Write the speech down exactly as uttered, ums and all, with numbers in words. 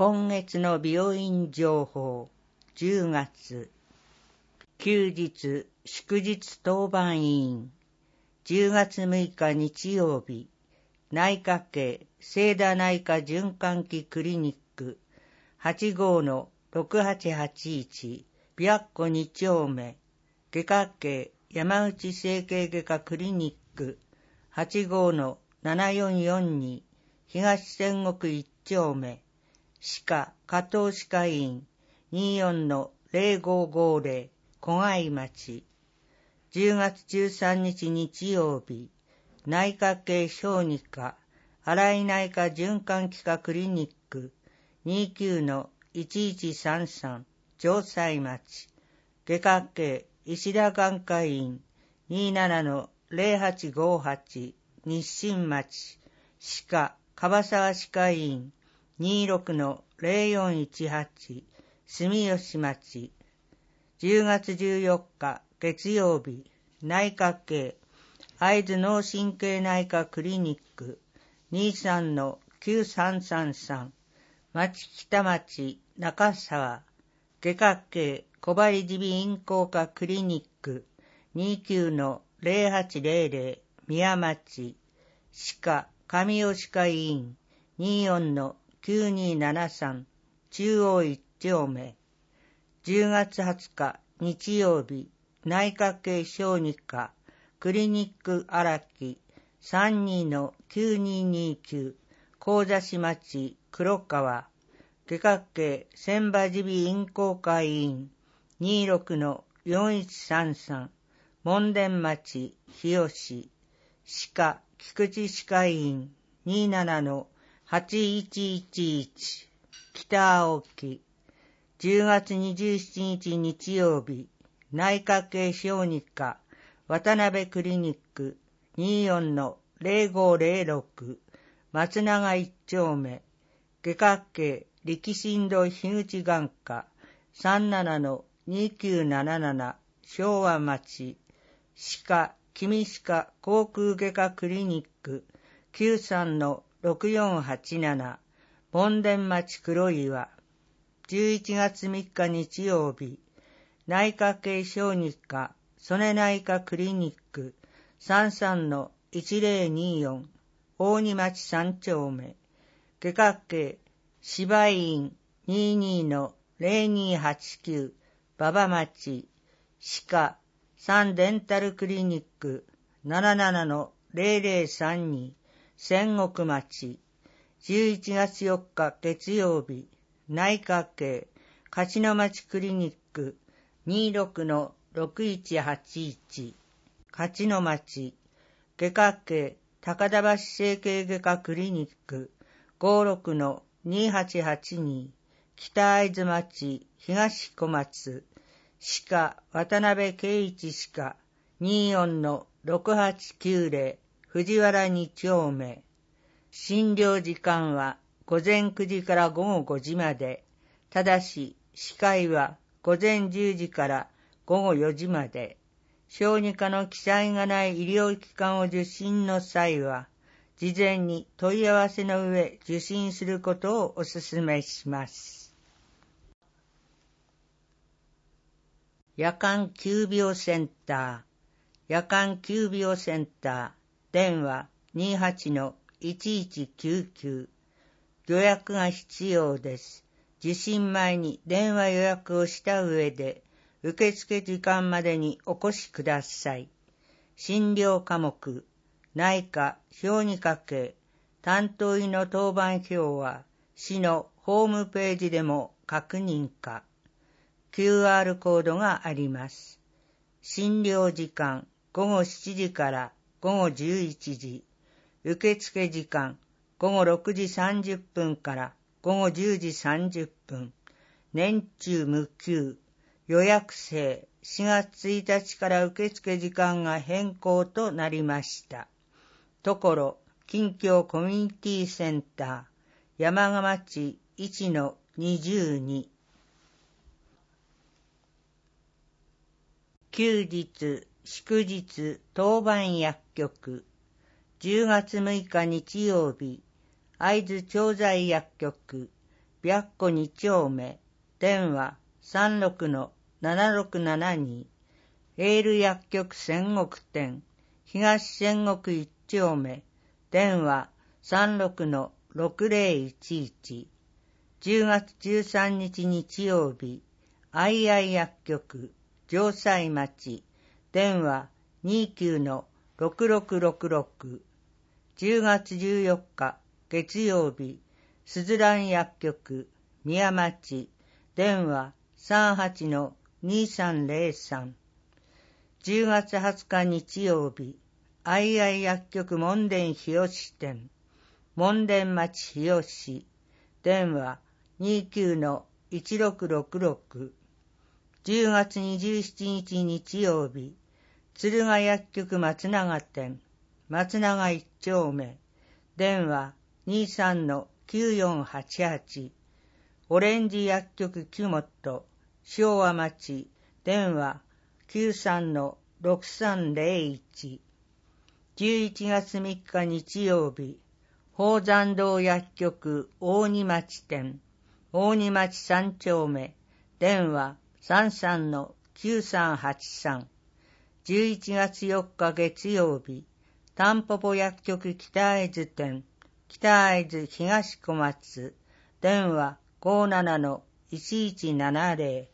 今月の病院情報。じゅうがつ。休日、祝日当番委員。じゅうがつむいか日曜日。内科系、聖田内科循環器クリニック。はちごうのろくはちはちいち、琵琶湖に丁目。外科系、山内整形外科クリニック。はちごうのななよんよんに、東仙国いち丁目。歯科、加藤歯科医院、にじゅうよんのぜろごごぜろ、小貝町。じゅうがつじゅうさんにち日曜日、内科系小児科、新井内科循環器科クリニック、にじゅうきゅうのいちいちさんさん、城西町。外科系石田眼科医院、にじゅうななのぜろはちごはち、日清町。歯科、樺沢歯科医院、にじゅうろくのぜろよんいちはち、住吉町。じゅうがつじゅうよっか月曜日、内科系、会津脳神経内科クリニック、にじゅうさんのきゅうさんさんさん、町北町中沢。外科系、小針耳鼻咽喉科クリニック、にじゅうきゅうのぜろはちぜろぜろ、宮町。歯科、上尾歯科医院、にじゅうよんのきゅうにななさん、中央一丁目。じゅうがつはつか日曜日、内科系小児科、クリニック荒木、さんじゅうにのきゅうににきゅう、神座市町黒川。外科系千葉耳鼻咽喉科医院、にじゅうろくのよんいちさんさん、門田町日吉。歯科、菊池歯科医院、にじゅうななのはちいちいちいち、北青木。じゅうがつにじゅうしちにち日曜日、内科系小児科、渡辺クリニック、にじゅうよんのぜろごぜろろく、松永一丁目。外科系力心堂樋口眼科、さんじゅうななのにきゅうなななな、昭和町。歯科、君歯科口腔外科クリニック、きゅうさんのろくよんはちなな、門田町黒岩。じゅういちがつみっか日曜日、内科系小児科、曽根内科クリニック、さんじゅうさんのいちぜろによん、大仁町さん丁目。外科系、芝医院、にじゅうにのぜろにはちきゅう、馬場町。歯科、サンデンタルクリニック、ななじゅうななのぜろぜろさんに、仙石町。じゅういちがつよっか月曜日、内科系、勝野町クリニック、にじゅうろくのろくいちはちいち、勝野町。外科系、高田橋整形外科クリニック、ごじゅうろくのにはちはちに、北会津町東小松。歯科、渡辺圭一歯科、にじゅうよんのろくはちきゅうぜろ、藤原に丁目。診療時間は午前くじからごごごじまで。ただし、歯科医は午前じゅうじからごごよじまで。小児科の記載がない医療機関を受診の際は、事前に問い合わせの上受診することをお勧めします。夜間急病センター。夜間急病センター。電話にじゅうはちのいちいちきゅうきゅう。予約が必要です。受診前に電話予約をした上で、受付時間までにお越しください。診療科目、内科、小児科系、担当医の当番表は、市のホームページでも確認可。キューアール コードがあります。診療時間、ごごしちじからごごじゅういちじ。受付時間、ごごろくじさんじゅっぷんからごごじゅうじさんじゅっぷん。年中無休。予約制。しがつついたちから受付時間が変更となりました。ところ、近郷コミュニティセンター、山鹿町いちのにじゅうに。休日、祝日、当番薬局。じゅうがつむいか日曜日、会津調剤薬局、 白湖に丁目、電話さんろくのななろくななに、エール薬局仙石店、東仙石いち丁目、電話さんろくのろくぜろいちいち、じゅうがつじゅうさんにち日曜日、アイアイ薬局、城西町、電話にじゅうきゅうのろくろくろくろく、じゅうがつじゅうよっか月曜日、すずらん薬局、宮町、電話さんはちのにさんぜろさん、じゅうがつはつか日曜日、アイアイ薬局門田日吉店、門田町日吉、電話にじゅうきゅうのいちろくろくろく、じゅうがつにじゅうしちにち日曜日、敦賀薬局松永店、松永いち丁目、電話にじゅうさんのきゅうよんはちはち、オレンジ薬局木本、昭和町、電話きゅうさんのろくさんぜろいち、じゅういちがつみっか日曜日、宝山堂薬局大仁町店、大仁町さん丁目、電話さんさんのきゅうさんはちさん、じゅういちがつよっか月曜日、たんぽぽ薬局北会津店、北会津東小松、電話ごーななのいちいちななぜろ、